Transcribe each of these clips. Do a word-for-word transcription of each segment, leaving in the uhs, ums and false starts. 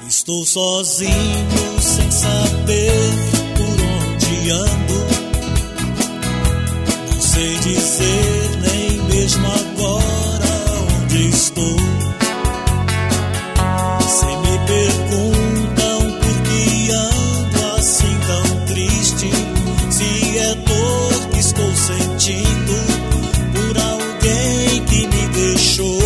Estou sozinho, sem saber por onde ando. Não sei dizer nem mesmo agora onde estou. Se me perguntam por que ando assim tão triste, se é dor que estou sentindo por alguém que me deixou.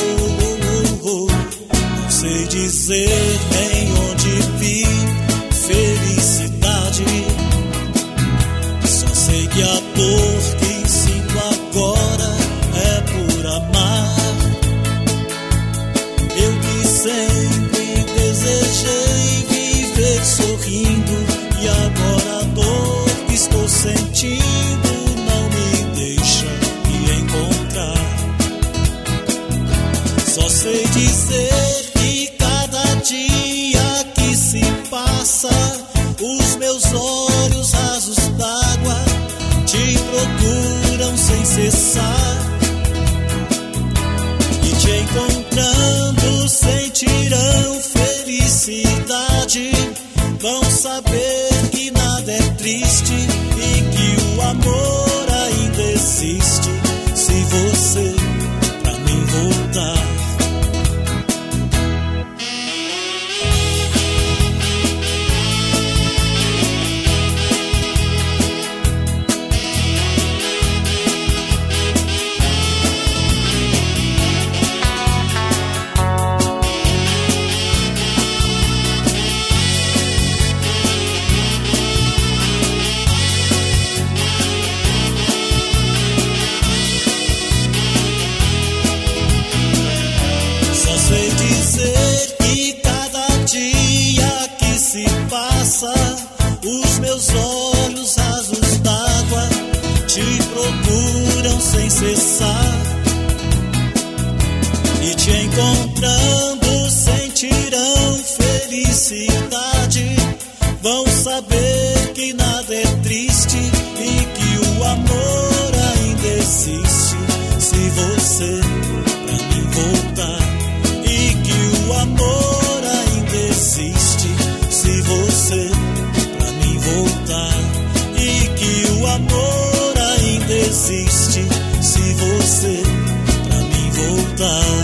Não sei dizer nem onde vi felicidade. Só sei que a dor que sinto agora é por amar. Eu que sempre desejei viver sorrindo, e agora a dor que estou sentindo não me deixa me encontrar. Só sei dizer que cada dia que se passa, os meus olhos rasos d'água te procuram sem cessar, e te encontrando sentirão felicidade. Vão saber que nada é triste e que o amor ainda existe, se você pra mim voltar. Sei dizer que cada dia que se passa, os meus olhos rasos d'água te procuram sem cessar, e te encontrando sentirão felicidade. Vão saber que nada é triste e que o amor ainda existe, se você pra mim voltar. E que o amor ainda existe, se você pra mim voltar. E que o amor ainda existe, se você pra mim voltar.